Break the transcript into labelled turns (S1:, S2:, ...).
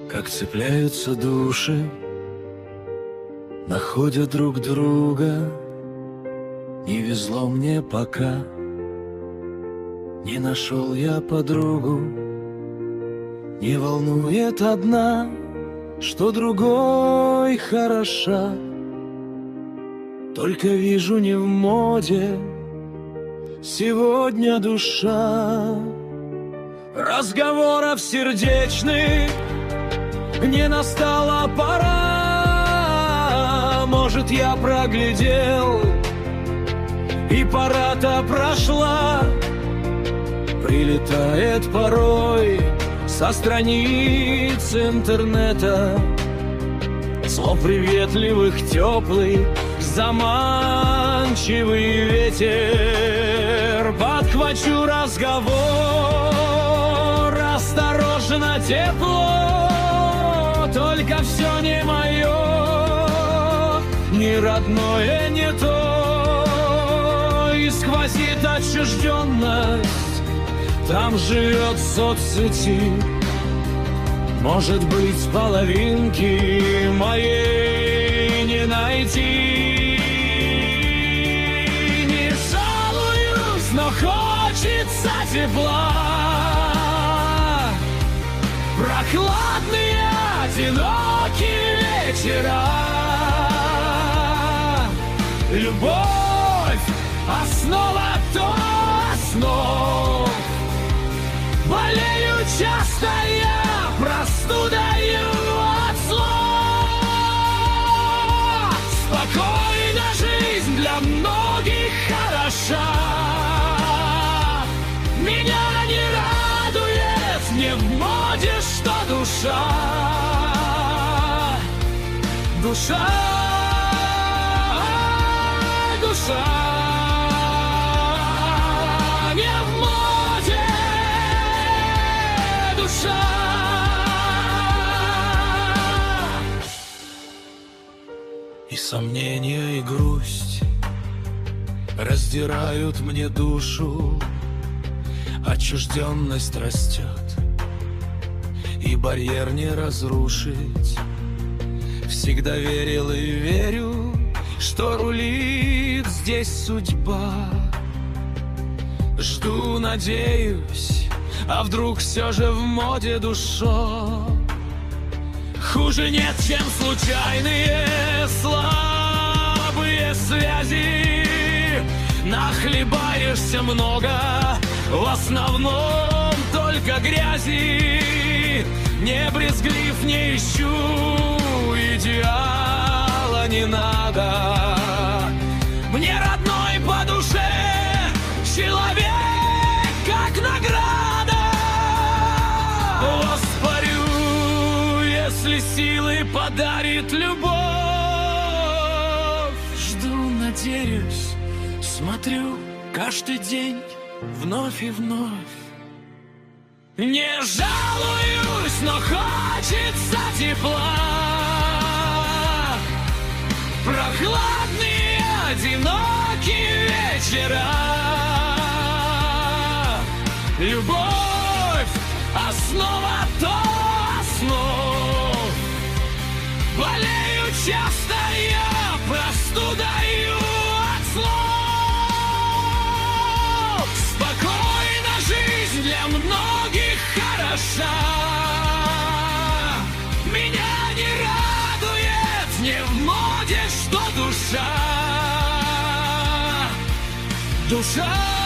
S1: Как цепляются души, находят друг друга. Не везло мне пока, не нашел я подругу. Не волнует одна, что другой хороша. Только вижу, не в моде сегодня душа. Разговоров сердечных не настала пора. Может, я проглядел, и пора-то прошла. Прилетает порой со страниц интернета слов приветливых, теплый, заманчивый ветер. Подхвачу разговор, осторожно, тепло. Только все не мое, ни родное, не то. И сквозит отчужденность, там живет соцсети. Может быть, половинки моей не найти. Не жалуюсь, но хочется тепла. Прохладные, одинокие вечера. Любовь — основа то основ. Болею часто я простудою от слов. Спокойно жизнь для многих хороша. Меня не радует, не в моде, что душа. Душа, душа. И сомнения, и грусть раздирают мне душу. Отчужденность растет, и барьер не разрушить. Всегда верил и верю, что рулит здесь судьба. Жду, надеюсь, а вдруг все же в моде душа. Хуже нет, чем случайные слабые связи. Нахлебаешься много, в основном только грязи. Не брезглив, не ищу идеала, не надо. Мне родной по душе человек, как награда. Воспарю, если силы подарит любовь. Жду, надеюсь, смотрю каждый день вновь и вновь. Не жалуюсь, но хочется тепла. Прохладные, одинокие вечера. Любовь — основа то основ. Болею часто я простудою от слов. Спокойно жизнь для многих хороша. Меня не радует, не в моде, что душа. Душа.